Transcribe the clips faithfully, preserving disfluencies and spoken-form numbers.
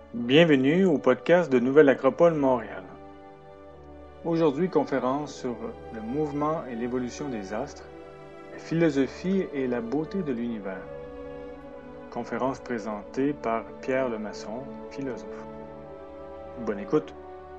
Bienvenue au podcast de Nouvelle Acropole Montréal. Aujourd'hui, conférence sur le mouvement et l'évolution des astres, la philosophie et la beauté de l'univers. Conférence présentée par Pierre Lemasson, philosophe. Bonne écoute.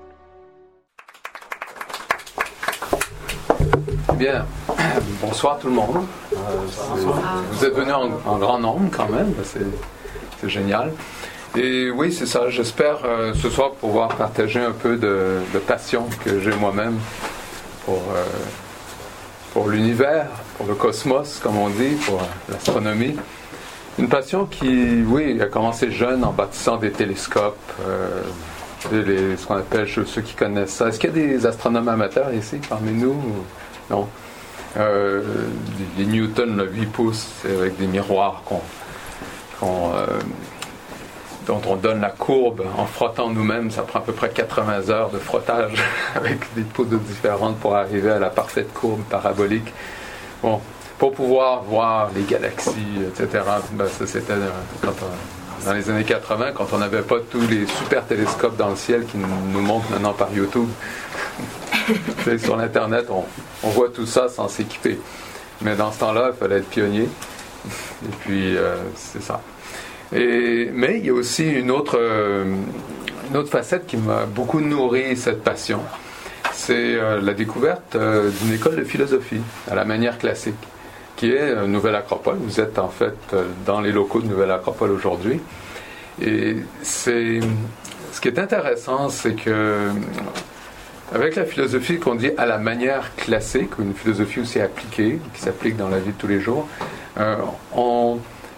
Bien, bonsoir tout le monde. Euh, vous êtes venus en, en grand nombre quand même, c'est, c'est génial. Et oui, c'est ça, j'espère euh, ce soir pouvoir partager un peu de, de passion que j'ai moi-même pour, euh, pour l'univers, pour le cosmos, comme on dit, pour l'astronomie. Une passion qui, oui, a commencé jeune en bâtissant des télescopes, euh, les, ce qu'on appelle, ceux qui connaissent ça. Est-ce qu'il y a des astronomes amateurs ici parmi nous? Non. Euh, les Newton, le huit pouces, avec des miroirs qu'on, qu'on, euh, dont on donne la courbe en frottant nous-mêmes. Ça prend à peu près quatre-vingts heures de frottage avec des poudres différentes pour arriver à la parfaite courbe parabolique. Bon, pour pouvoir voir les galaxies, et cetera. Ben, ça, c'était quand on, dans les années quatre-vingts, quand on n'avait pas tous les super télescopes dans le ciel qui nous montrent maintenant par YouTube. Sur l'Internet, on, on voit tout ça sans s'équiper. Mais dans ce temps-là, il fallait être pionnier. Et puis, euh, c'est ça. Et, mais il y a aussi une autre, euh, une autre facette qui m'a beaucoup nourri cette passion. C'est euh, la découverte euh, d'une école de philosophie à la manière classique, qui est euh, Nouvelle Acropole. Vous êtes en fait euh, dans les locaux de Nouvelle Acropole aujourd'hui. Et c'est, ce qui est intéressant, c'est que avec la philosophie qu'on dit à la manière classique, ou une philosophie aussi appliquée, qui s'applique dans la vie de tous les jours, euh, on,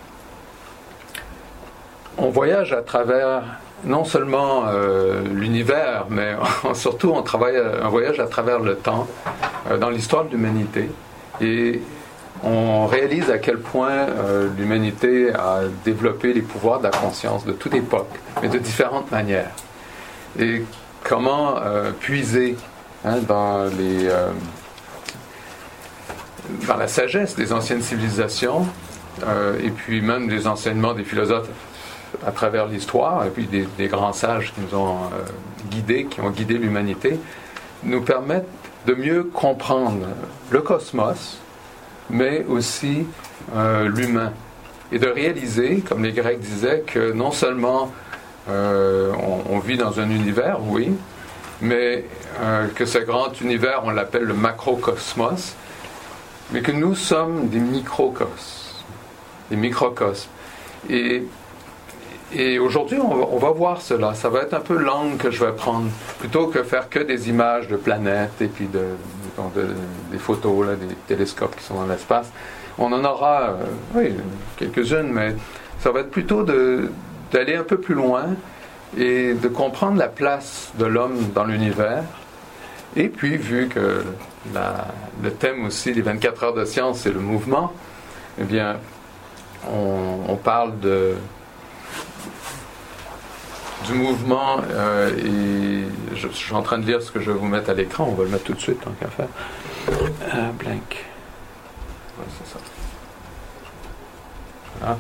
on voyage à travers non seulement euh, l'univers, mais on, surtout on travaille un voyage à travers le temps, euh, dans l'histoire de l'humanité, et on réalise à quel point euh, l'humanité a développé les pouvoirs de la conscience de toute époque, mais de différentes manières. Et comment euh, puiser hein, dans, les, euh, dans la sagesse des anciennes civilisations euh, et puis même des enseignements des philosophes à travers l'histoire et puis des, des grands sages qui nous ont euh, guidés, qui ont guidé l'humanité, nous permettent de mieux comprendre le cosmos, mais aussi euh, l'humain. Et de réaliser, comme les Grecs disaient, que non seulement Euh, on, on vit dans un univers, oui, mais euh, que ce grand univers, on l'appelle le macrocosmos, mais que nous sommes des microcosmes, des microcosmes. Et, et aujourd'hui, on va, on va voir cela. Ça va être un peu l'angle que je vais prendre, plutôt que faire que des images de planètes et puis de, de, de, des photos, là, des télescopes qui sont dans l'espace. On en aura, euh, oui, quelques-unes, mais ça va être plutôt de d'aller un peu plus loin et de comprendre la place de l'homme dans l'univers. Et puis, vu que la, le thème aussi des vingt-quatre heures de science, c'est le mouvement, eh bien, on, on parle de, du mouvement euh, et je, je suis en train de lire ce que je vais vous mettre à l'écran. On va le mettre tout de suite, tant qu'à faire. Euh, blank. Ouais, c'est ça. Voilà.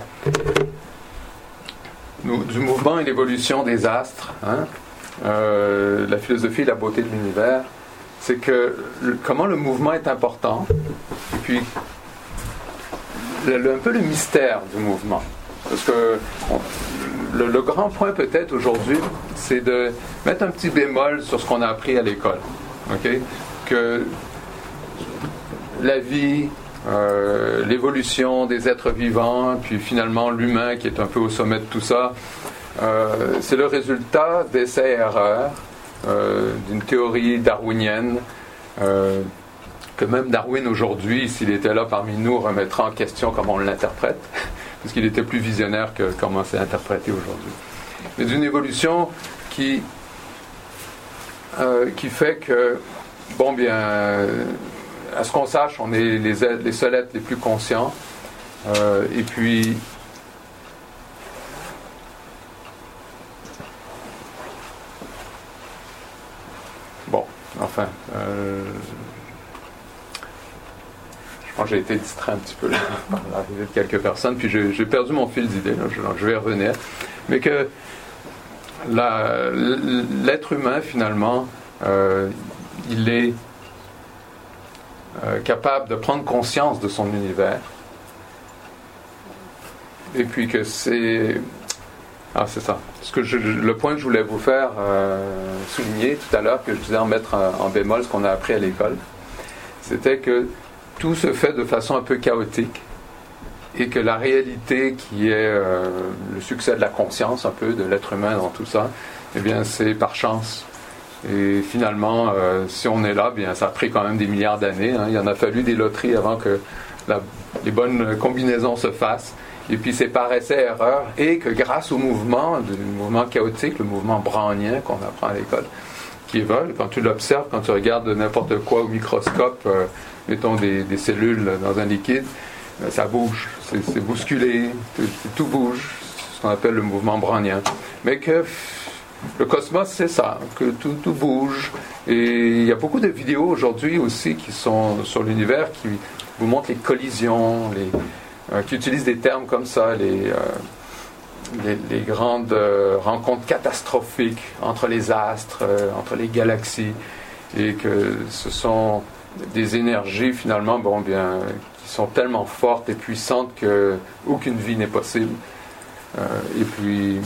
Nous, du mouvement et l'évolution des astres, hein, euh, la philosophie et la beauté de l'univers, c'est que le, comment le mouvement est important, et puis le, le, un peu le mystère du mouvement. Parce que on, le, le grand point peut-être aujourd'hui, c'est de mettre un petit bémol sur ce qu'on a appris à l'école. Okay? Que la vie, Euh, l'évolution des êtres vivants, puis finalement l'humain qui est un peu au sommet de tout ça, euh, c'est le résultat d'essais-erreurs, euh, d'une théorie darwinienne, euh, que même Darwin aujourd'hui, s'il était là parmi nous, remettra en question comment on l'interprète, parce qu'il était plus visionnaire que comment c'est interprété aujourd'hui. Mais d'une évolution qui, euh, qui fait que, bon bien... Euh, à ce qu'on sache, on est les, les seuls êtres les plus conscients. Euh, et puis, bon, enfin, euh, je pense que j'ai été distrait un petit peu là, par l'arrivée de quelques personnes, puis j'ai, j'ai perdu mon fil d'idée, là, je, je vais y revenir. Mais que la, l'être humain, finalement, euh, il est euh, capable de prendre conscience de son univers. Et puis que c'est... Ah, c'est ça. Ce que je, le point que je voulais vous faire euh, souligner tout à l'heure, que je disais en mettre en, en bémol ce qu'on a appris à l'école, c'était que tout se fait de façon un peu chaotique et que la réalité qui est euh, le succès de la conscience un peu de l'être humain dans tout ça, eh bien c'est par chance. Et finalement, euh, si on est là, bien ça a pris quand même des milliards d'années. Hein. Il en a fallu des loteries avant que la, les bonnes combinaisons se fassent. Et puis c'est par essai-erreur, et que grâce au mouvement, le mouvement chaotique, le mouvement brownien qu'on apprend à l'école, qui évolue, quand tu l'observes, quand tu regardes n'importe quoi au microscope, euh, mettons des, des cellules dans un liquide, euh, ça bouge, c'est, c'est bousculé, tout, tout bouge, ce qu'on appelle le mouvement brownien. Mais que le cosmos, c'est ça, que tout, tout bouge. Et il y a beaucoup de vidéos aujourd'hui aussi qui sont sur l'univers, qui vous montrent les collisions, les... Euh, qui utilisent des termes comme ça, les, euh, les, les grandes euh, rencontres catastrophiques entre les astres, euh, entre les galaxies, et que ce sont des énergies finalement, bon, bien, qui sont tellement fortes et puissantes qu'aucune vie n'est possible. Euh, et puis,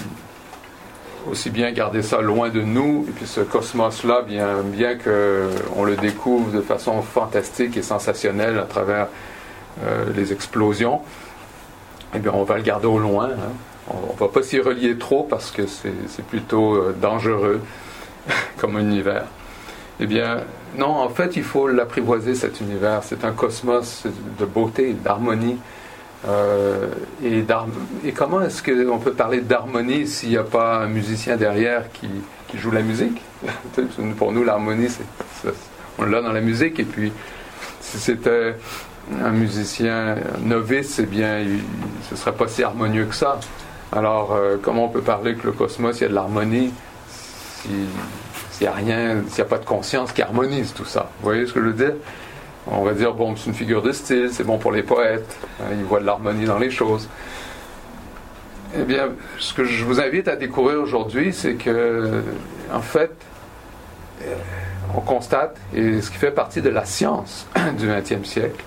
aussi bien garder ça loin de nous, et puis ce cosmos-là, bien, bien qu'on le découvre de façon fantastique et sensationnelle à travers Euh, les explosions, eh bien on va le garder au loin. Hein. On ne va pas s'y relier trop parce que c'est, c'est plutôt euh, dangereux comme univers. Eh bien, non, en fait, il faut l'apprivoiser, cet univers. C'est un cosmos de beauté, d'harmonie. Euh, et, et comment est-ce qu'on peut parler d'harmonie s'il n'y a pas un musicien derrière qui, qui joue la musique? Pour nous, l'harmonie, c'est, c'est, on l'a dans la musique. Et puis, si c'était un musicien novice, eh bien, il, ce ne serait pas si harmonieux que ça. Alors, euh, comment on peut parler que le cosmos, il y a de l'harmonie, si, s'il n'y a rien, s'il n'y a pas de conscience qui harmonise tout ça? Vous voyez ce que je veux dire? On va dire, bon, c'est une figure de style, c'est bon pour les poètes, hein, ils voient de l'harmonie dans les choses. Eh bien, ce que je vous invite à découvrir aujourd'hui, c'est que, en fait, euh, on constate, et ce qui fait partie de la science du vingtième siècle,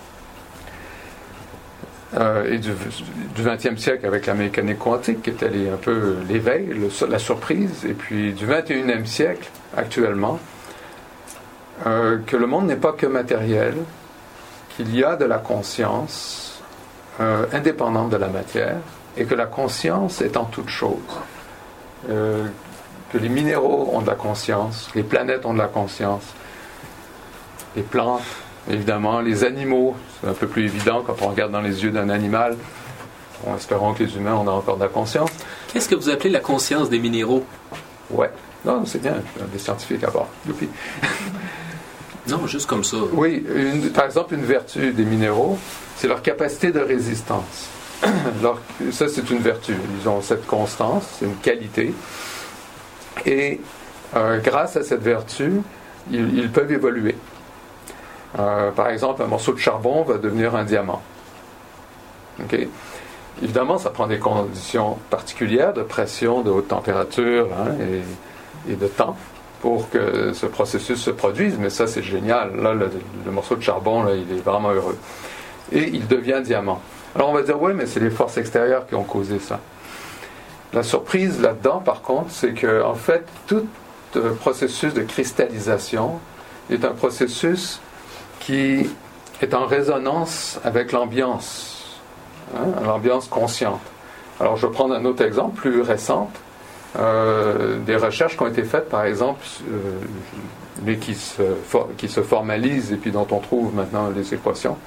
Euh, et du, du vingtième siècle avec la mécanique quantique qui était les, un peu l'éveil, le, la surprise, et puis du vingt et unième siècle actuellement, euh, que le monde n'est pas que matériel, qu'il y a de la conscience euh, indépendante de la matière, et que la conscience est en toute chose. Euh, que les minéraux ont de la conscience, les planètes ont de la conscience, les plantes, évidemment, les animaux, c'est un peu plus évident quand on regarde dans les yeux d'un animal. Bon, espérons que les humains on a encore de la conscience. Qu'est-ce que vous appelez la conscience des minéraux? Ouais, non, c'est bien, des scientifiques à bord. Youpi. Non, juste comme ça. Oui, une, par exemple, une vertu des minéraux, c'est leur capacité de résistance. leur, ça, c'est une vertu. Ils ont cette constance, c'est une qualité. Et euh, grâce à cette vertu, ils, ils peuvent évoluer. Euh, par exemple, un morceau de charbon va devenir un diamant. Okay? Évidemment, ça prend des conditions particulières de pression, de haute température hein, et, et de temps pour que ce processus se produise, mais ça c'est génial. Là, le, le morceau de charbon, là, il est vraiment heureux. Et il devient diamant. Alors on va dire, oui, mais c'est les forces extérieures qui ont causé ça. La surprise là-dedans, par contre, c'est que en fait, tout euh, processus de cristallisation est un processus qui est en résonance avec l'ambiance, hein, l'ambiance consciente. Alors je vais prendre un autre exemple plus récent. Euh, des recherches qui ont été faites, par exemple, euh, mais qui se, for- qui se formalisent et puis dont on trouve maintenant les équations.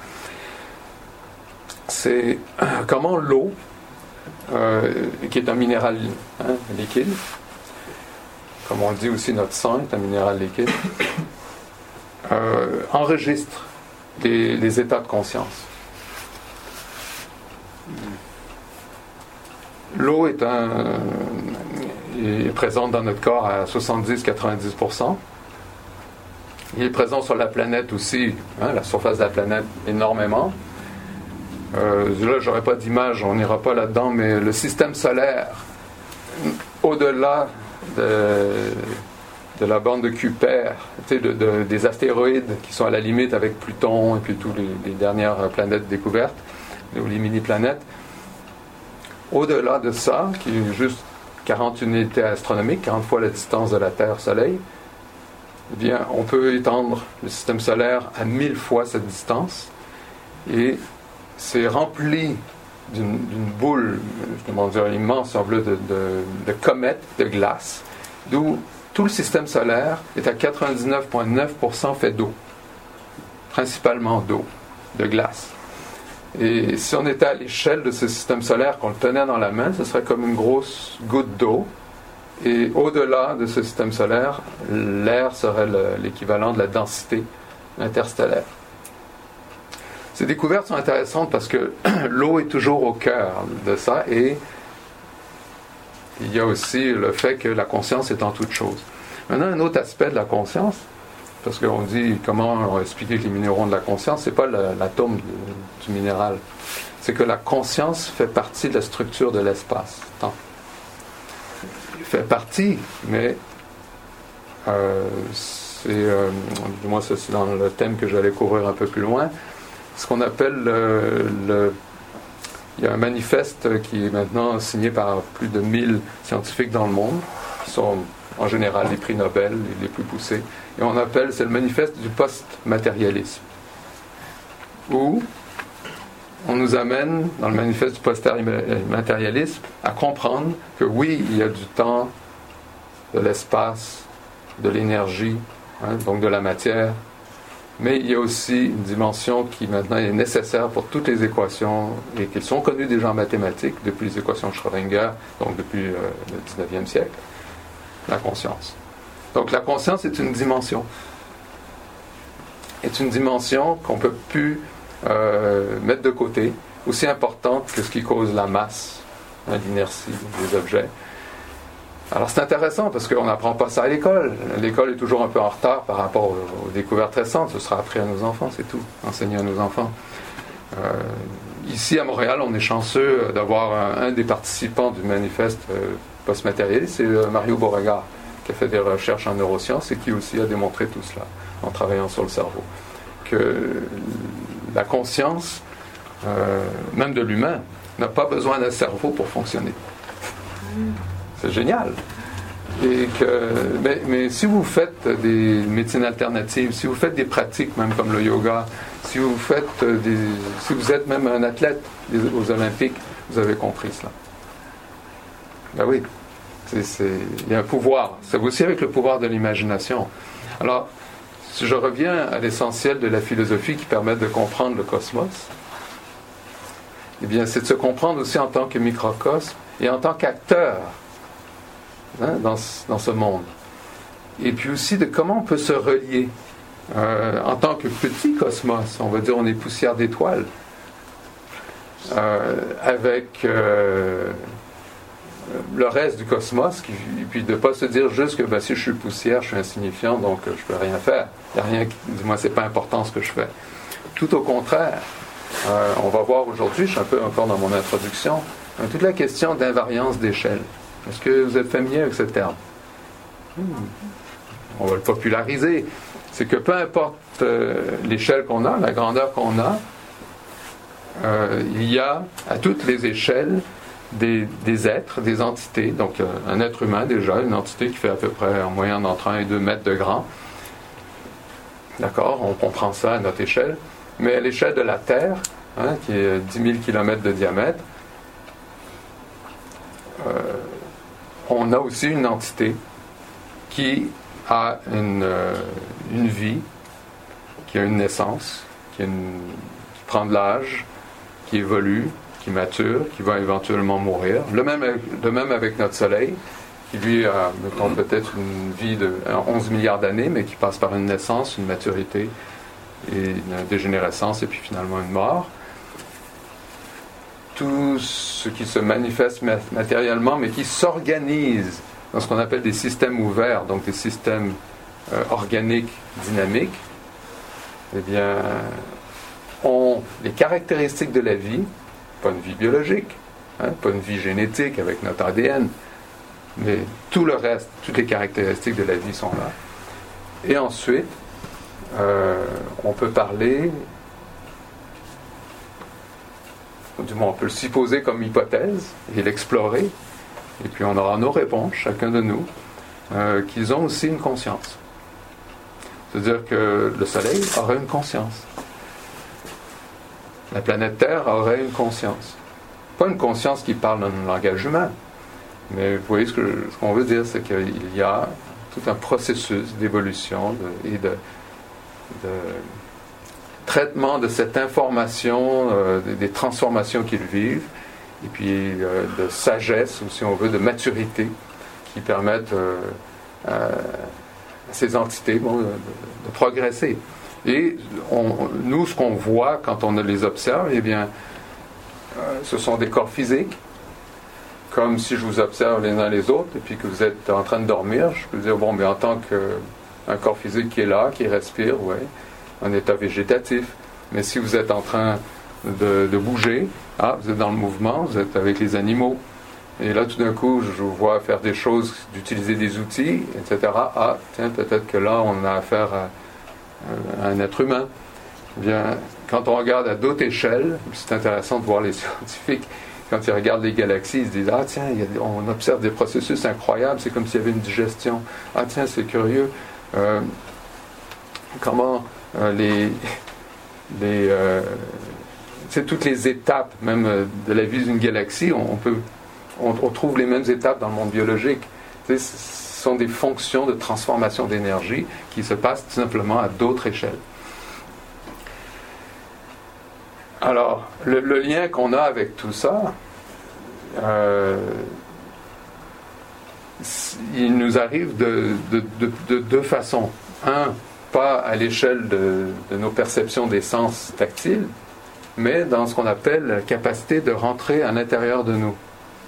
C'est euh, comment l'eau, euh, qui est un minéral hein, liquide, comme on le dit aussi, notre sang est un minéral liquide, euh, enregistre les, les états de conscience. L'eau est, un, est présente dans notre corps à soixante-dix à quatre-vingt-dix pour cent. Il est présent sur la planète aussi, hein, la surface de la planète, énormément. Euh, là, j'aurais pas d'image, on n'ira pas là-dedans, mais le système solaire au-delà de, de la bande de Kuiper, tu sais, de, de, des astéroïdes qui sont à la limite avec Pluton et puis toutes les, les dernières planètes découvertes, ou les mini-planètes, au-delà de ça, qui est juste quarante unités astronomiques, quarante fois la distance de la Terre-Soleil, eh bien, on peut étendre le système solaire à mille fois cette distance, et c'est rempli d'une, d'une boule, comment dire, immense, en bleu, de, de, de comètes de glace, d'où tout le système solaire est à quatre-vingt-dix-neuf virgule neuf pour cent fait d'eau, principalement d'eau, de glace. Et si on était à l'échelle de ce système solaire, qu'on le tenait dans la main, ce serait comme une grosse goutte d'eau. Et au-delà de ce système solaire, l'air serait le, l'équivalent de la densité interstellaire. Ces découvertes sont intéressantes parce que l'eau est toujours au cœur de ça, et il y a aussi le fait que la conscience est en toute chose. Maintenant, un autre aspect de la conscience, parce qu'on dit comment expliquer que les minéraux ont de la conscience, c'est pas le, l'atome du, du minéral, c'est que la conscience fait partie de la structure de l'espace-temps. Il fait partie, mais euh, c'est, euh, du moins ça, c'est dans le thème que j'allais couvrir un peu plus loin, ce qu'on appelle le, le il y a un manifeste qui est maintenant signé par plus de mille scientifiques dans le monde, qui sont en général les prix Nobel, les, les plus poussés, et on appelle, c'est le manifeste du post-matérialisme, où on nous amène, dans le manifeste du post-matérialisme, à comprendre que oui, il y a du temps, de l'espace, de l'énergie, hein, donc de la matière, mais il y a aussi une dimension qui maintenant est nécessaire pour toutes les équations, et qui sont connues déjà en mathématiques, depuis les équations de Schrödinger, donc depuis euh, le dix-neuvième siècle, la conscience. Donc la conscience est une dimension. Est une dimension qu'on ne peut plus euh, mettre de côté, aussi importante que ce qui cause la masse, hein, l'inertie des objets. Alors c'est intéressant parce qu'on n'apprend pas ça à l'école. L'école est toujours un peu en retard par rapport aux, aux découvertes récentes. Ce sera appris à nos enfants, c'est tout. Enseigné à nos enfants. Euh, ici à Montréal, on est chanceux d'avoir un, un des participants du manifeste euh, post-matérialiste, c'est euh, Mario Beauregard, qui a fait des recherches en neurosciences et qui aussi a démontré tout cela en travaillant sur le cerveau. Que la conscience, euh, même de l'humain, n'a pas besoin d'un cerveau pour fonctionner. C'est génial. Et que, mais, mais si vous faites des médecines alternatives, si vous faites des pratiques même comme le yoga, si vous faites des, si vous êtes même un athlète aux Olympiques, vous avez compris cela. Ben oui, c'est, c'est, il y a un pouvoir. C'est aussi avec le pouvoir de l'imagination. Alors, si je reviens à l'essentiel de la philosophie qui permet de comprendre le cosmos, eh bien, c'est de se comprendre aussi en tant que microcosme et en tant qu'acteur, hein, dans, dans ce monde. Et puis aussi de comment on peut se relier euh, en tant que petit cosmos, on va dire on est poussière d'étoiles, euh, avec euh, le reste du cosmos, qui, et puis de ne pas se dire juste que ben, si je suis poussière, je suis insignifiant, donc euh, je ne peux rien faire. Il n'y a rien qui, du moins, c'est pas important ce que je fais. Tout au contraire, euh, on va voir aujourd'hui, je suis un peu encore dans mon introduction, hein, toute la question d'invariance d'échelle. Est-ce que vous êtes familier avec ce terme? Hmm. On va le populariser. C'est que peu importe euh, l'échelle qu'on a, la grandeur qu'on a, euh, il y a à toutes les échelles des, des êtres, des entités. Donc euh, un être humain déjà, une entité qui fait à peu près en moyenne entre un et deux mètres de grand. D'accord, on comprend ça à notre échelle. Mais à l'échelle de la Terre, hein, qui est dix mille kilomètres de diamètre, euh, on a aussi une entité qui a une, euh, une vie, qui a une naissance, qui, a une, qui prend de l'âge, qui évolue, qui mature, qui va éventuellement mourir. Le même, le même avec notre Soleil, qui lui a, mettons, peut-être une vie de onze milliards d'années, mais qui passe par une naissance, une maturité, et une dégénérescence, et puis finalement une mort. Tout ce qui se manifeste matériellement, mais qui s'organise dans ce qu'on appelle des systèmes ouverts, donc des systèmes euh, organiques, dynamiques, eh bien, ont les caractéristiques de la vie, pas une vie biologique, hein, pas une vie génétique avec notre A D N, mais tout le reste, toutes les caractéristiques de la vie sont là. Et ensuite, euh, on peut parler, du moins on peut le supposer comme hypothèse et l'explorer, et puis on aura nos réponses, chacun de nous, euh, qu'ils ont aussi une conscience. C'est-à-dire que le Soleil aurait une conscience. La planète Terre aurait une conscience. Pas une conscience qui parle dans un langage humain, mais vous voyez ce, que, ce qu'on veut dire, c'est qu'il y a tout un processus d'évolution de, et de, de traitement de cette information, euh, des, des transformations qu'ils vivent, et puis euh, de sagesse, ou si on veut, de maturité, qui permettent euh, à ces entités bon, de, de progresser. Et on, nous, ce qu'on voit quand on les observe, eh bien, euh, ce sont des corps physiques, comme si je vous observe les uns les autres, et puis que vous êtes en train de dormir, je peux dire, bon, mais en tant qu'un corps physique qui est là, qui respire, ouais, un état végétatif. Mais si vous êtes en train de, de bouger, ah, vous êtes dans le mouvement, vous êtes avec les animaux. Et là, tout d'un coup, je vous vois faire des choses, d'utiliser des outils, et cetera. Ah, tiens, peut-être que là, on a affaire à, à un être humain. Eh bien, quand on regarde à d'autres échelles, c'est intéressant de voir les scientifiques, quand ils regardent les galaxies, ils se disent, ah tiens, il y a, on observe des processus incroyables, c'est comme s'il y avait une digestion. Ah tiens, c'est curieux. Euh, comment euh, les... les euh, c'est toutes les étapes, même de la vie d'une galaxie, on, on peut... On, on trouve les mêmes étapes dans le monde biologique. Ce sont des fonctions de transformation d'énergie qui se passent tout simplement à d'autres échelles. Alors, le, le lien qu'on a avec tout ça, euh, il nous arrive de, de, de, de deux façons. Un, pas à l'échelle de, de nos perceptions des sens tactiles, mais dans ce qu'on appelle la capacité de rentrer à l'intérieur de nous.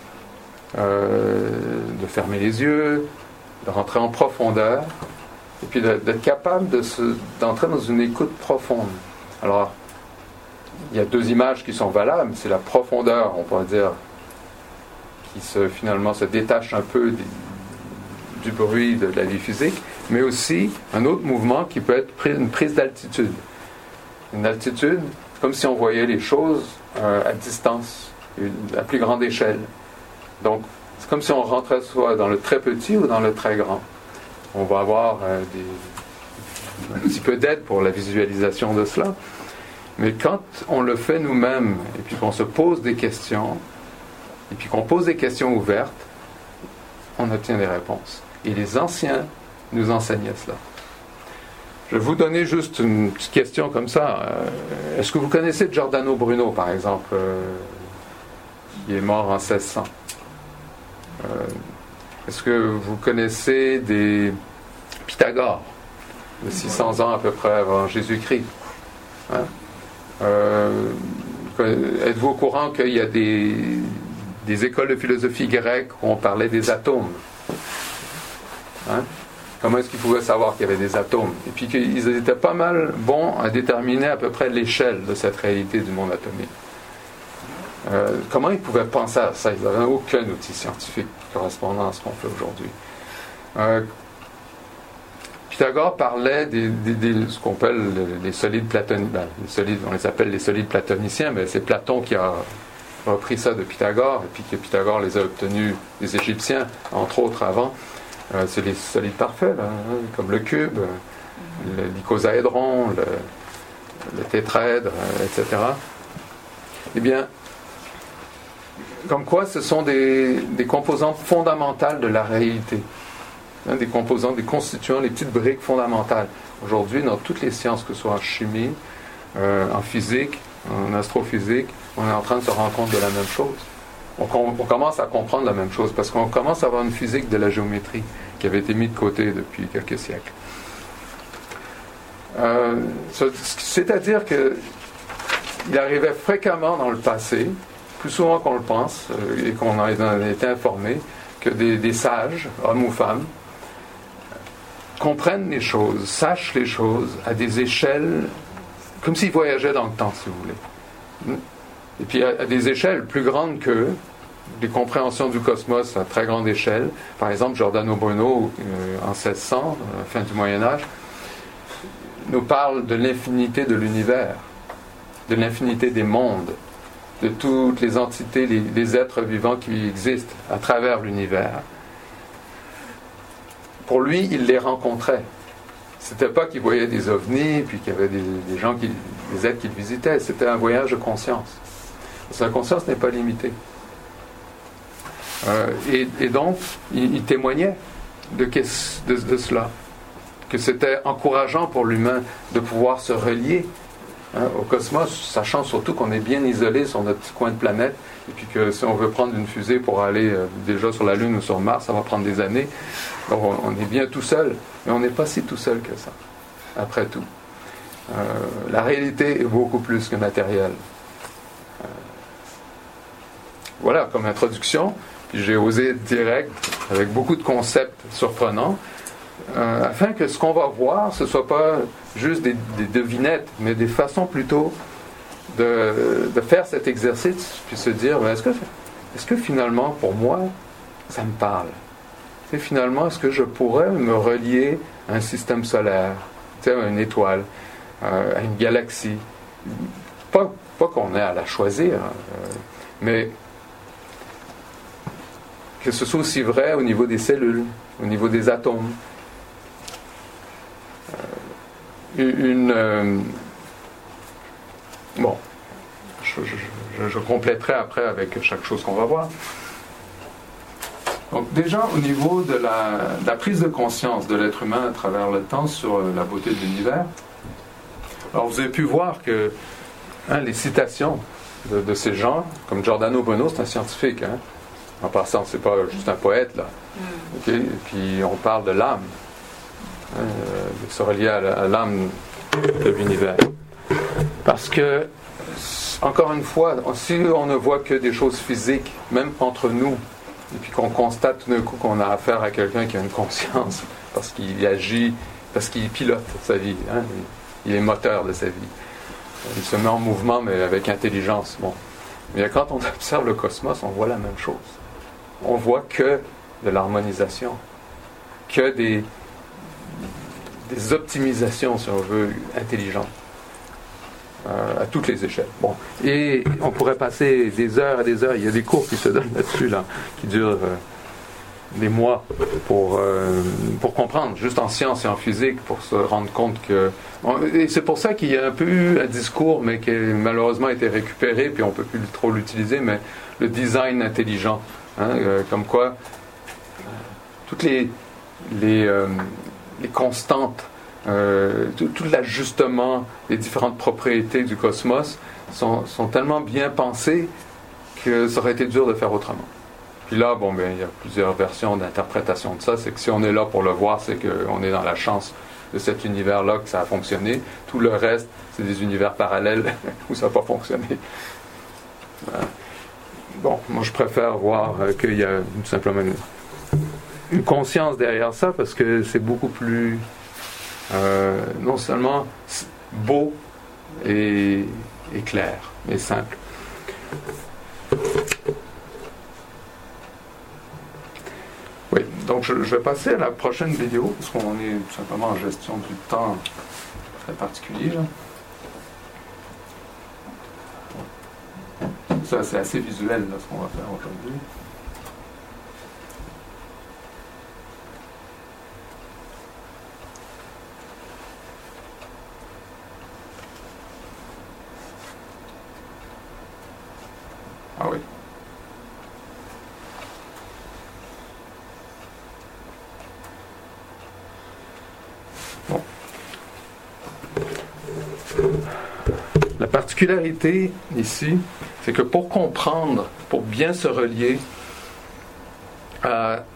Euh, de fermer les yeux, de rentrer en profondeur, et puis de, d'être capable de se, d'entrer dans une écoute profonde. Alors, il y a deux images qui sont valables, c'est la profondeur, on pourrait dire, qui se, finalement se détache un peu des, du bruit de la vie physique, mais aussi un autre mouvement qui peut être une prise d'altitude. Une altitude, comme si on voyait les choses euh, à distance, à plus grande échelle. Donc, c'est comme si on rentrait soit dans le très petit ou dans le très grand. On va avoir euh, des, un petit peu d'aide pour la visualisation de cela. Mais quand on le fait nous-mêmes, et puis qu'on se pose des questions, et puis qu'on pose des questions ouvertes, on obtient des réponses. Et les anciens nous enseignaient cela. Je vais vous donner juste une petite question comme ça. Euh, est-ce que vous connaissez Giordano Bruno, par exemple, euh, qui est mort en seize cents? Euh, est-ce que vous connaissez des Pythagore, de six cents ans à peu près avant Jésus-Christ? Hein? Euh, êtes-vous au courant qu'il y a des, des écoles de philosophie grecque où on parlait des atomes? Hein? Comment est-ce qu'ils pouvaient savoir qu'il y avait des atomes? Et puis qu'ils étaient pas mal bons à déterminer à peu près l'échelle de cette réalité du monde atomique. Euh, comment ils pouvaient penser à ça? Ils n'avaient aucun outil scientifique correspondant à ce qu'on fait aujourd'hui. Euh, Pythagore parlait des, des, des ce qu'on appelle les solides platoniciens. Ben, les solides, on les appelle les solides platoniciens, mais c'est Platon qui a repris ça de Pythagore, et puis que Pythagore les a obtenus des Égyptiens, entre autres avant. Euh, c'est les solides parfaits, là, hein, comme le cube, le, l'icosaédron, le, le tétraèdre, euh, et cetera. Eh bien, comme quoi ce sont des, des composantes fondamentales de la réalité. Hein, des composants, des constituants, les petites briques fondamentales. Aujourd'hui, dans toutes les sciences, que ce soit en chimie, euh, en physique, en astrophysique, on est en train de se rendre compte de la même chose. On, on commence à comprendre la même chose, parce qu'on commence à avoir une physique de la géométrie qui avait été mise de côté depuis quelques siècles. Euh, c'est-à-dire que il arrivait fréquemment dans le passé, plus souvent qu'on le pense, euh, et qu'on en a été informé, que des, des sages, hommes ou femmes, comprennent les choses, sachent les choses à des échelles, comme s'ils voyageaient dans le temps, si vous voulez. Et puis à, à des échelles plus grandes qu'eux, des compréhensions du cosmos à très grande échelle. Par exemple, Giordano Bruno, euh, en seize cents, à la fin du Moyen-Âge, nous parle de l'infinité de l'univers, de l'infinité des mondes, de toutes les entités, les, les êtres vivants qui existent à travers l'univers. Pour lui, il les rencontrait. C'était pas qu'il voyait des ovnis, puis qu'il y avait des, des gens, qui, des êtres qu'il visitait. C'était un voyage de conscience. Sa conscience n'est pas limitée. Euh, et, et donc, il, il témoignait de, de, de cela. Que c'était encourageant pour l'humain de pouvoir se relier hein, au cosmos, sachant surtout qu'on est bien isolé sur notre petit coin de planète, et puis que si on veut prendre une fusée pour aller euh, déjà sur la Lune ou sur Mars, ça va prendre des années. Donc on, on est bien tout seul, mais on n'est pas si tout seul que ça, après tout. Euh, la réalité est beaucoup plus que matérielle. Euh, voilà, comme introduction, puis j'ai osé être direct, avec beaucoup de concepts surprenants, Euh, afin que ce qu'on va voir, ce ne soit pas juste des, des devinettes, mais des façons plutôt de, de faire cet exercice, puis se dire, ben, est-ce que, est-ce que finalement, pour moi, ça me parle? Et finalement, est-ce que je pourrais me relier à un système solaire, à une étoile, euh, à une galaxie? Pas, pas qu'on ait à la choisir, euh, mais que ce soit aussi vrai au niveau des cellules, au niveau des atomes. Une, euh, bon, je, je, je compléterai après avec chaque chose qu'on va voir. Donc déjà au niveau de la, de la prise de conscience de l'être humain à travers le temps sur la beauté de l'univers, alors vous avez pu voir que hein, les citations de, de ces gens, comme Giordano Bruno, c'est un scientifique, hein, en passant, c'est pas juste un poète là, okay? Et puis on parle de l'âme. Euh, de se relier à l'âme de l'univers. Parce que, encore une fois, si on ne voit que des choses physiques, même entre nous, et puis qu'on constate tout d'un coup qu'on a affaire à quelqu'un qui a une conscience, parce qu'il agit, parce qu'il pilote sa vie, hein, il est moteur de sa vie. Il se met en mouvement, mais avec intelligence. Bon. Mais quand on observe le cosmos, on voit la même chose. On voit que de l'harmonisation, que des des optimisations, si on veut, intelligentes, euh, à toutes les échelles. Bon. Et on pourrait passer des heures et des heures, il y a des cours qui se donnent là-dessus, là, qui durent euh, des mois pour, euh, pour comprendre, juste en sciences et en physique, pour se rendre compte que... On, et c'est pour ça qu'il y a un peu eu un discours, mais qui a malheureusement été récupéré, puis on ne peut plus trop l'utiliser, mais le design intelligent, hein, euh, comme quoi euh, toutes les... les euh, les constantes, euh, tout, tout l'ajustement des différentes propriétés du cosmos sont, sont tellement bien pensées que ça aurait été dur de faire autrement. Puis là, bon, ben, il y a plusieurs versions d'interprétation de ça. C'est que si on est là pour le voir, c'est qu'on est dans la chance de cet univers-là que ça a fonctionné. Tout le reste, c'est des univers parallèles où ça n'a pas fonctionné. Voilà. Bon, moi je préfère voir euh, qu'il y a tout simplement une une conscience derrière ça, parce que c'est beaucoup plus euh, non seulement beau et, et clair, mais simple. Oui, donc je, je vais passer à la prochaine vidéo, parce qu'on est tout simplement en gestion du temps très particulier. Là. Ça, c'est assez visuel, là, ce qu'on va faire aujourd'hui. Ah oui. Bon. La particularité ici, c'est que pour comprendre, pour bien se relier à,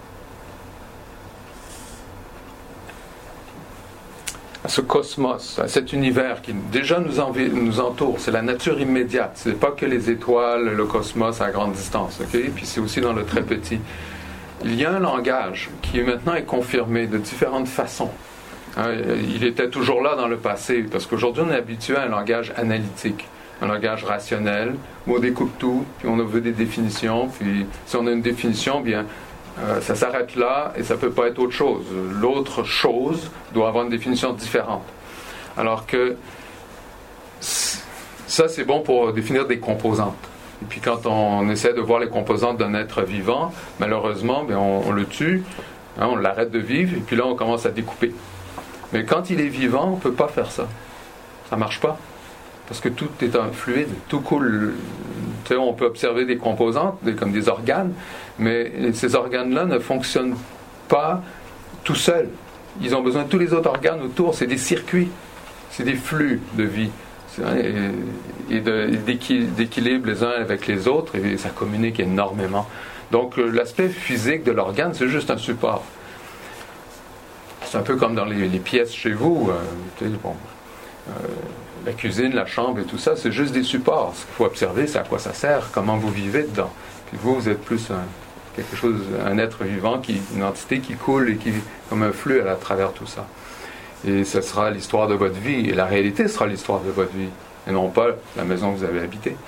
à ce cosmos, à cet univers qui déjà nous, envi- nous entoure, c'est la nature immédiate, c'est pas que les étoiles, le cosmos à grande distance, ok? Puis c'est aussi dans le très petit. Il y a un langage qui maintenant est confirmé de différentes façons. Il était toujours là dans le passé, parce qu'aujourd'hui on est habitué à un langage analytique, un langage rationnel, où on découpe tout, puis on veut des définitions, puis si on a une définition, bien, euh, ça s'arrête là, et ça ne peut pas être autre chose. L'autre chose doit avoir une définition différente. Alors que ça, c'est bon pour définir des composantes. Et puis quand on essaie de voir les composantes d'un être vivant, malheureusement, bien, on, on le tue, hein, on l'arrête de vivre, et puis là, on commence à découper. Mais quand il est vivant, on ne peut pas faire ça. Ça ne marche pas. Parce que tout est un fluide, tout coule. Tu sais, on peut observer des composantes, des, comme des organes, mais ces organes-là ne fonctionnent pas tout seuls. Ils ont besoin de tous les autres organes autour. C'est des circuits, c'est des flux de vie. Et, et de, d'équilibre les uns avec les autres, et ça communique énormément. Donc l'aspect physique de l'organe, c'est juste un support. C'est un peu comme dans les, les pièces chez vous. Euh, tu sais, bon, euh, la cuisine, la chambre et tout ça, c'est juste des supports. Ce qu'il faut observer, c'est à quoi ça sert, comment vous vivez dedans. Puis vous, vous êtes plus un, quelque chose, un être vivant, qui, une entité qui coule et qui, comme un flux à travers tout ça. Et ce sera l'histoire de votre vie. Et la réalité sera l'histoire de votre vie, et non pas la maison que vous avez habitée.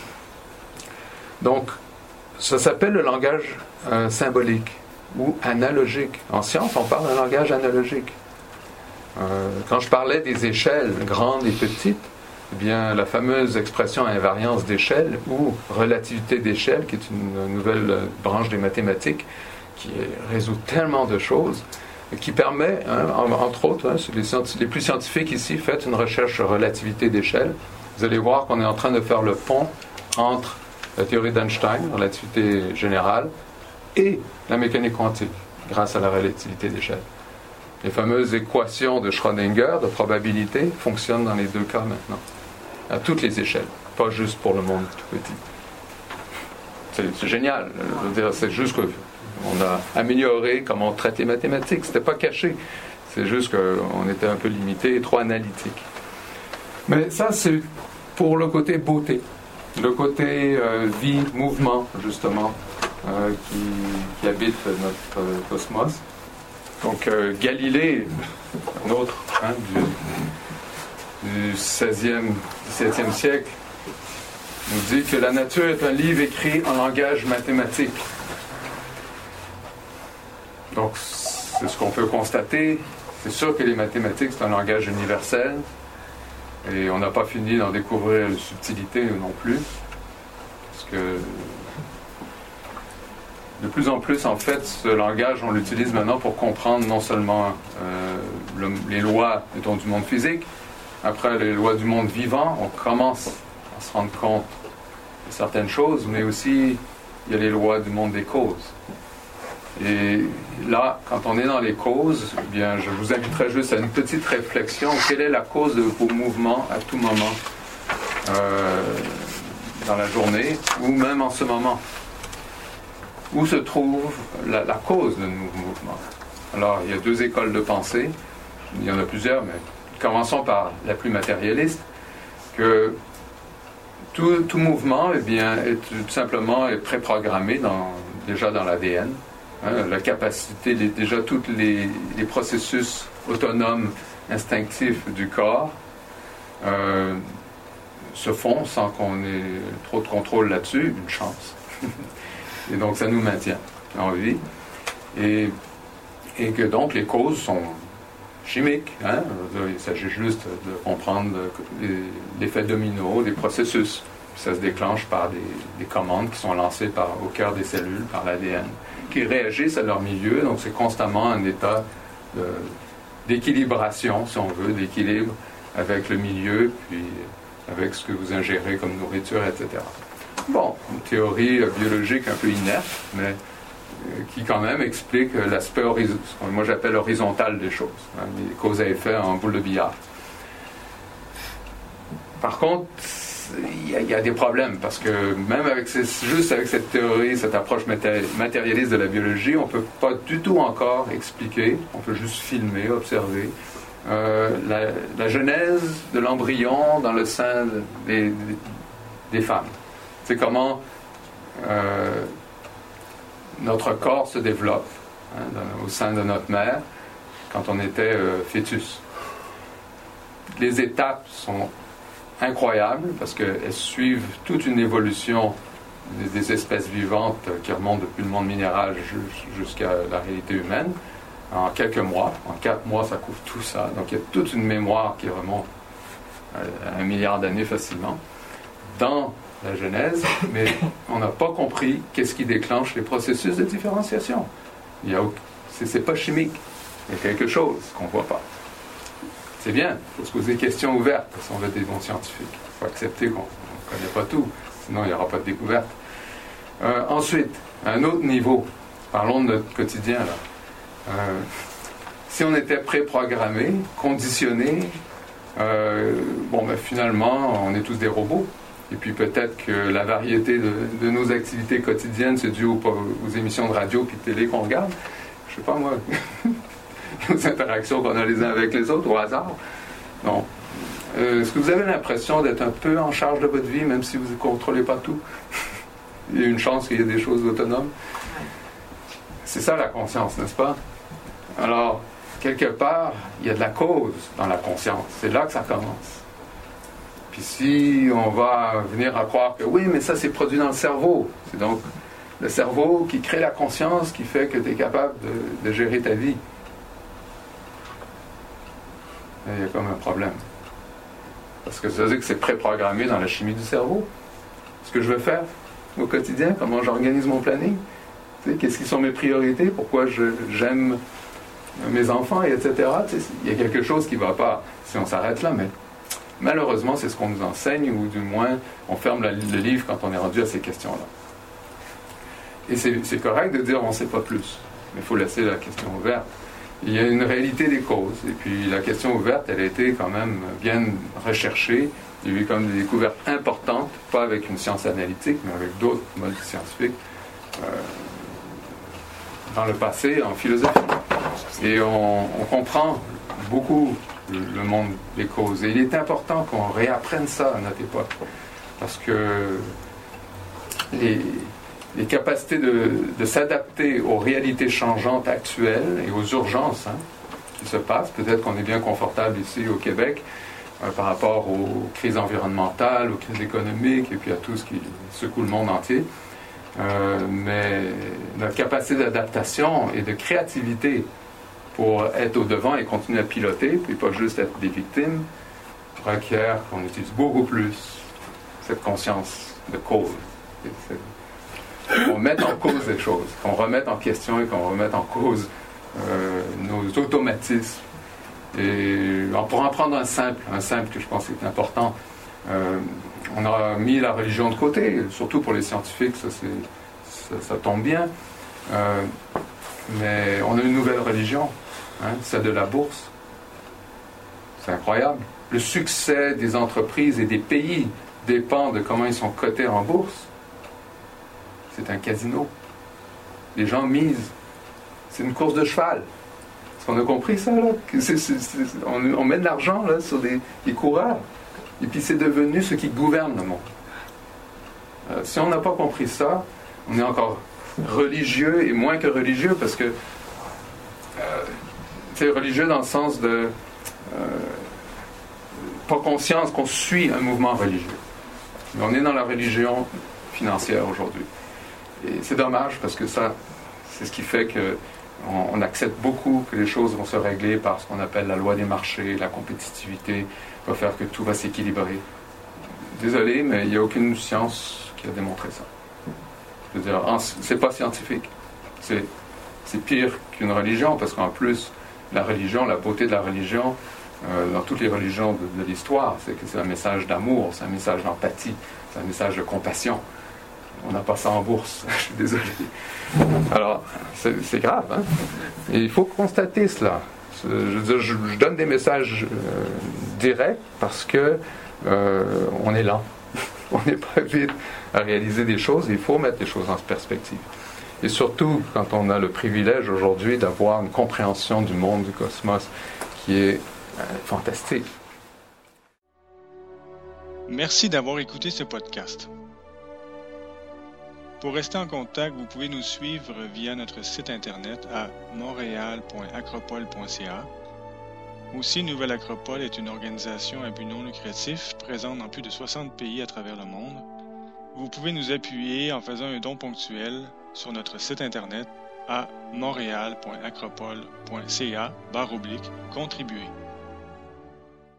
Donc, ça s'appelle le langage euh, symbolique ou analogique. En science, on parle d'un langage analogique. Euh, quand je parlais des échelles grandes et petites, eh bien, la fameuse expression invariance d'échelle ou relativité d'échelle, qui est une nouvelle branche des mathématiques qui résout tellement de choses, et qui permet, hein, entre autres, hein, les, les plus scientifiques ici, faites une recherche sur relativité d'échelle. Vous allez voir qu'on est en train de faire le pont entre la théorie d'Einstein, relativité générale, et la mécanique quantique, grâce à la relativité d'échelle. Les fameuses équations de Schrödinger, de probabilité, fonctionnent dans les deux cas maintenant, à toutes les échelles, pas juste pour le monde tout petit. C'est, c'est génial. Je veux dire, c'est juste qu'on a amélioré comment on traite les mathématiques. C'était pas caché. C'est juste qu'on était un peu limité et trop analytique. Mais ça, c'est pour le côté beauté, le côté euh, vie, mouvement, justement, euh, qui, qui habite notre euh, cosmos. Donc, euh, Galilée, un autre hein, du, du seizième, dix-septième siècle, nous dit que la nature est un livre écrit en langage mathématique. Donc, c'est ce qu'on peut constater. C'est sûr que les mathématiques, c'est un langage universel. Et on n'a pas fini d'en découvrir les subtilités non plus. Parce que de plus en plus, en fait, ce langage, on l'utilise maintenant pour comprendre non seulement euh, le, les lois, mettons, du monde physique, après les lois du monde vivant, on commence à se rendre compte de certaines choses, mais aussi il y a les lois du monde des causes. Et là, quand on est dans les causes, eh bien, je vous inviterai juste à une petite réflexion. Quelle est la cause de vos mouvements à tout moment euh, dans la journée, ou même en ce moment? Où se trouve la, la cause de nos mouvements? Alors, il y a deux écoles de pensée. Il y en a plusieurs, mais commençons par la plus matérialiste, que tout, tout mouvement eh bien, est tout simplement est préprogrammé dans, déjà dans l'A D N. Hein, la capacité, les, déjà tous les, les processus autonomes, instinctifs du corps euh, se font sans qu'on ait trop de contrôle là-dessus. Une chance. Et donc, ça nous maintient en vie. Et, et que donc, les causes sont chimiques. Hein? Il s'agit juste de comprendre l'effet domino des processus. Ça se déclenche par des, des commandes qui sont lancées par, au cœur des cellules, par l'A D N, qui réagissent à leur milieu. Donc, c'est constamment un état de, d'équilibration, si on veut, d'équilibre avec le milieu, puis avec ce que vous ingérez comme nourriture, et cetera. Bon, une théorie biologique un peu inerte, mais euh, qui quand même explique l'aspect horizontal, moi j'appelle horizontal des choses, hein, les causes à effet en boule de billard. Par contre, il y, y a des problèmes, parce que même avec ces, juste avec cette théorie, cette approche matérialiste de la biologie, on ne peut pas du tout encore expliquer, on peut juste filmer, observer, euh, la, la genèse de l'embryon dans le sein des, des, des femmes. C'est comment euh, notre corps se développe hein, dans, au sein de notre mère quand on était euh, fœtus. Les étapes sont incroyables parce qu'elles suivent toute une évolution des, des espèces vivantes qui remontent depuis le monde minéral jusqu'à la réalité humaine en quelques mois. En quatre mois, ça couvre tout ça. Donc il y a toute une mémoire qui remonte à un milliard d'années facilement dans la Genèse, mais on n'a pas compris qu'est-ce qui déclenche les processus de différenciation. Il y a, c'est, c'est pas chimique. Il y a quelque chose qu'on ne voit pas. C'est bien, il faut se poser des questions ouvertes si on veut être des bons scientifiques. Il faut accepter qu'on ne connaît pas tout, sinon il n'y aura pas de découverte. Euh, ensuite, à un autre niveau, parlons de notre quotidien là. Euh, si on était préprogrammé, conditionné, euh, bon ben finalement on est tous des robots. Et puis peut-être que la variété de, de nos activités quotidiennes, c'est dû aux, aux émissions de radio et de télé qu'on regarde. Je sais pas moi, aux interactions qu'on a les uns avec les autres, au hasard. Non. Euh, est-ce que vous avez l'impression d'être un peu en charge de votre vie, même si vous ne contrôlez pas tout? Il y a une chance qu'il y ait des choses autonomes. C'est ça la conscience, n'est-ce pas? Alors, quelque part, il y a de la cause dans la conscience. C'est là que ça commence. Puis si on va venir à croire que oui, mais ça c'est produit dans le cerveau. C'est donc le cerveau qui crée la conscience qui fait que tu es capable de, de gérer ta vie. Et il y a comme un problème. Parce que ça veut dire que c'est préprogrammé dans la chimie du cerveau. Ce que je veux faire au quotidien, comment j'organise mon planning, tu sais, qu'est-ce qui sont mes priorités, pourquoi je, j'aime mes enfants, et cetera. Tu sais, il y a quelque chose qui ne va pas si on s'arrête là, mais malheureusement, c'est ce qu'on nous enseigne, ou du moins, on ferme la, le livre quand on est rendu à ces questions-là. Et c'est, c'est correct de dire on ne sait pas plus, mais il faut laisser la question ouverte. Il y a une réalité des causes, et puis la question ouverte, elle a été quand même bien recherchée. Il y a eu comme des découvertes importantes, pas avec une science analytique, mais avec d'autres modes scientifiques, euh, dans le passé, en philosophie. Et on, on comprend beaucoup le monde des causes. Et il est important qu'on réapprenne ça à notre époque. Parce que les, les capacités de, de s'adapter aux réalités changeantes actuelles et aux urgences hein, qui se passent, peut-être qu'on est bien confortable ici au Québec euh, par rapport aux crises environnementales, aux crises économiques et puis à tout ce qui secoue le monde entier. Euh, mais notre capacité d'adaptation et de créativité pour être au devant et continuer à piloter, puis pas juste être des victimes, requiert qu'on utilise beaucoup plus cette conscience de cause. Qu'on mette en cause des choses, qu'on remette en question et qu'on remette en cause euh, nos automatismes. Et on pourra en prendre un simple, un simple que je pense est important. Euh, on a mis la religion de côté, surtout pour les scientifiques, ça, c'est, ça, ça tombe bien. Euh, mais on a une nouvelle religion. Hein, celle de la bourse. C'est incroyable. Le succès des entreprises et des pays dépend de comment ils sont cotés en bourse. C'est un casino. Les gens misent. C'est une course de cheval. Est-ce qu'on a compris ça, là? C'est, c'est, c'est, on, on met de l'argent là, sur des, des coureurs. Et puis c'est devenu ce qui gouverne le monde. Euh, si on n'a pas compris ça, on est encore religieux et moins que religieux parce que euh, c'est religieux dans le sens de euh, pas conscience qu'on suit un mouvement religieux. Mais on est dans la religion financière aujourd'hui. Et c'est dommage parce que ça, c'est ce qui fait que on, on accepte beaucoup que les choses vont se régler par ce qu'on appelle la loi des marchés, la compétitivité va faire que tout va s'équilibrer. Désolé, mais il n'y a aucune science qui a démontré ça. Je veux dire, c'est pas scientifique. C'est, c'est pire qu'une religion parce qu'en plus, la religion, la beauté de la religion, euh, dans toutes les religions de, de l'histoire, c'est que c'est un message d'amour, c'est un message d'empathie, c'est un message de compassion. On n'a pas ça en bourse, je suis désolé. Alors, c'est, c'est grave, hein? Et il faut constater cela. Je, veux dire, je, je donne des messages euh, directs parce que euh, on est lent. On n'est pas vite à réaliser des choses, il faut mettre les choses en perspective. Et surtout, quand on a le privilège aujourd'hui d'avoir une compréhension du monde, du cosmos, qui est euh, fantastique. Merci d'avoir écouté ce podcast. Pour rester en contact, vous pouvez nous suivre via notre site internet à montréal point acropole point c a Aussi, Nouvelle Acropole est une organisation à but non lucratif présente dans plus de soixante pays à travers le monde. Vous pouvez nous appuyer en faisant un don ponctuel sur notre site internet à montréal point acropole point c a barre oblique contribuer.